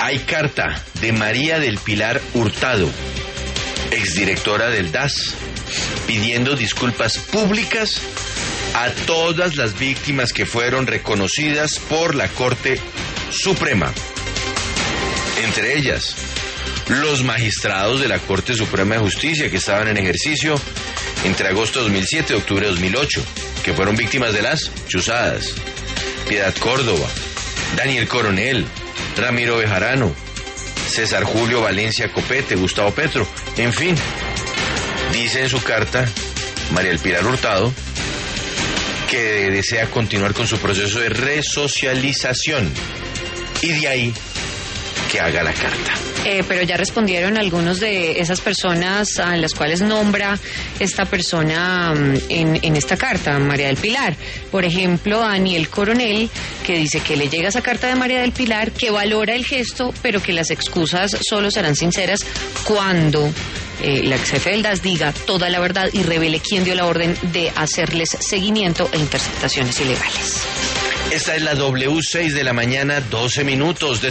Hay carta de María del Pilar Hurtado, exdirectora del DAS, pidiendo disculpas públicas a todas las víctimas que fueron reconocidas por la Corte Suprema. Entre ellas, los magistrados de la Corte Suprema de Justicia que estaban en ejercicio entre agosto de 2007 y octubre de 2008, que fueron víctimas de las chuzadas. Piedad Córdoba, Daniel Coronel, Ramiro Bejarano, César Julio Valencia Copete, Gustavo Petro, en fin. Dice en su carta María del Pilar Hurtado que desea continuar con su proceso de resocialización y de ahí que haga la carta. Pero ya respondieron algunos de esas personas a las cuales nombra esta persona en esta carta, María del Pilar. Por ejemplo, Daniel Coronel, que dice que le llega esa carta de María del Pilar, que valora el gesto, pero que las excusas solo serán sinceras cuando la ex jefe del DAS diga toda la verdad y revele quién dio la orden de hacerles seguimiento e interceptaciones ilegales. Esta es la W6 de la mañana, 12 minutos.